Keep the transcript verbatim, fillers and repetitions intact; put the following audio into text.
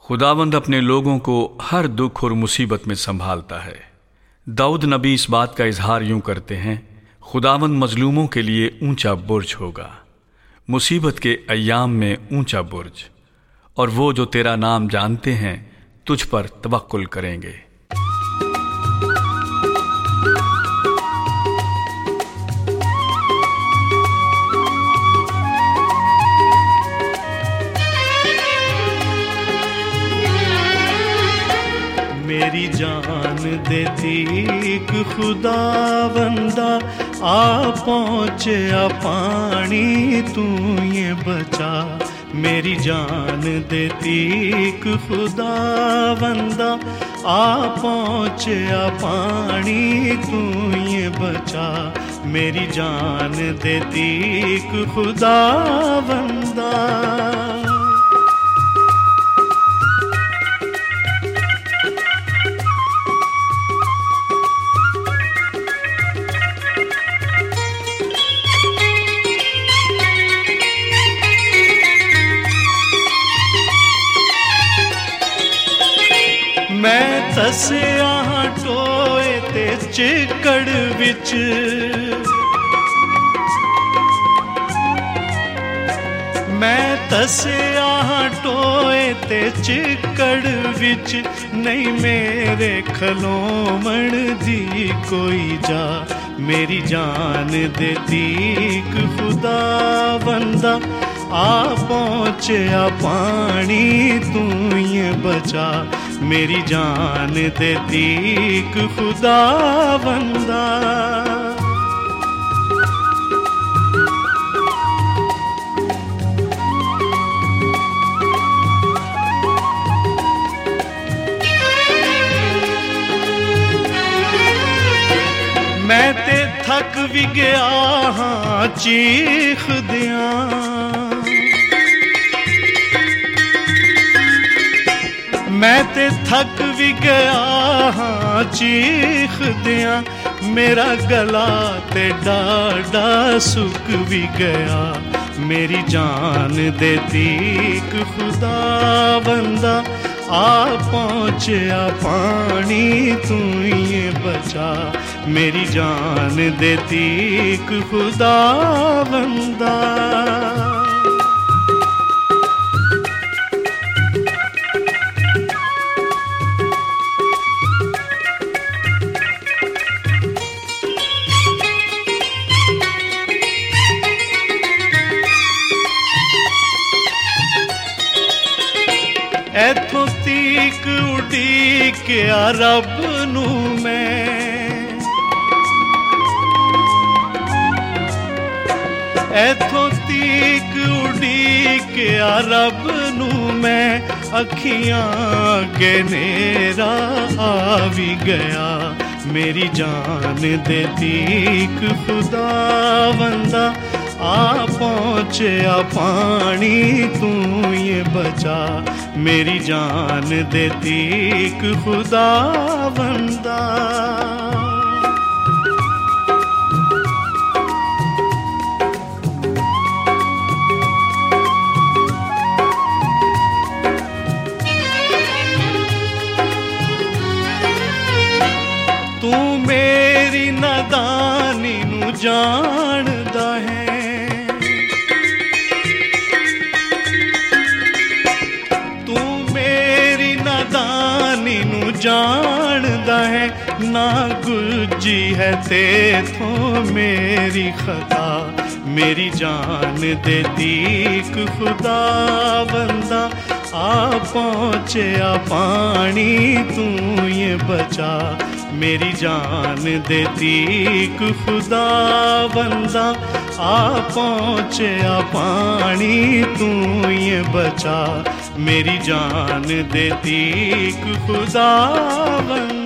खुदावंद अपने लोगों को हर दुख और मुसीबत में संभालता है। दाऊद नबी इस बात का इजहार यूं करते हैं, खुदावंद मजलूमों के लिए ऊंचा बुर्ज होगा, मुसीबत के अय्याम में ऊंचा बुर्ज, और वो जो तेरा नाम जानते हैं तुझ पर तवक्कुल करेंगे। मेरी जान देती एक खुदावंदा, आ पहुँचा पानी तू ये बचा। मेरी जान देती एक खुदावंदा, आ पहुँचा पानी तू ये बचा। मेरी जान देती एक खुदावंदा। मैं तसिया टोए ते चिकड़ विच, मैं तसिया टोए ते चिकड़ विच, नहीं मेरे खलोमण दी कोई जा। मेरी जान देती एक खुदावंदा, आ पहुँचा पानी तू ये बचा। मेरी जान देती एक खुदावंदा। मैं ते थक भी गया हाँ चीख दियां, मैं ते थक भी गया हाँ चीख दियां। मेरा गला ते डाडा सुक भी गया। मेरी जान देती एक खुदावंदा, आ पहुँचा पानी तू ये बचा। मेरी जान देती एक खुदावंदा। एथों तीक उड़ीकिया रब नू मैं, एथों तीक उड़ीकिया रब नू मैं। अखियां अगे नेरा आ भी गया। मेरी जान देती एक खुदावंदा, आ पहुँचा पानी तू ये बचा। मेरी जान देती एक खुदावंदा। तू मेरी नादानी नू जानदा है, जानदा है। ना गुजी है तेथों मेरी खता। मेरी जान देती एक खुदावंदा, आ पहुँचा पानी तू ये बचा। मेरी जान देती एक खुदावंदा, आ पहुँचा पानी तू ये बचा। मेरी जान देती एक खुदावंदा।